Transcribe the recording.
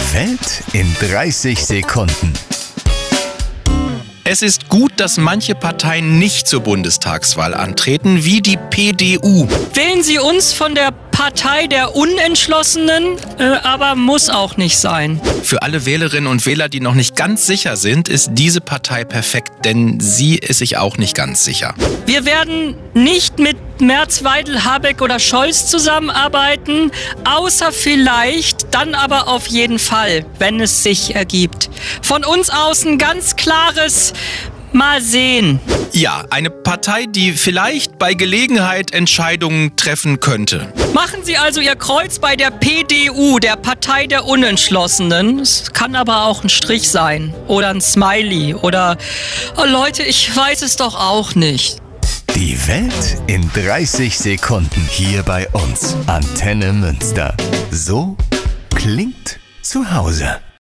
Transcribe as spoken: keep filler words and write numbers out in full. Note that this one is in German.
Die Welt in dreißig Sekunden. Es ist gut, dass manche Parteien nicht zur Bundestagswahl antreten, wie die P D U. Wählen Sie uns von der Partei der Unentschlossenen, äh, aber muss auch nicht sein. Für alle Wählerinnen und Wähler, die noch nicht ganz sicher sind, ist diese Partei perfekt, denn sie ist sich auch nicht ganz sicher. Wir werden nicht mit Merz, Weidel, Habeck oder Scholz zusammenarbeiten, außer vielleicht, dann aber auf jeden Fall, wenn es sich ergibt. Von uns aus ein ganz klares Mal sehen. Ja, eine Partei, die vielleicht bei Gelegenheit Entscheidungen treffen könnte. Machen Sie also Ihr Kreuz bei der P D U, der Partei der Unentschlossenen. Es kann aber auch ein Strich sein oder ein Smiley oder oh Leute, ich weiß es doch auch nicht. Die Welt in dreißig Sekunden hier bei uns. Antenne Münster. So klingt zu Hause.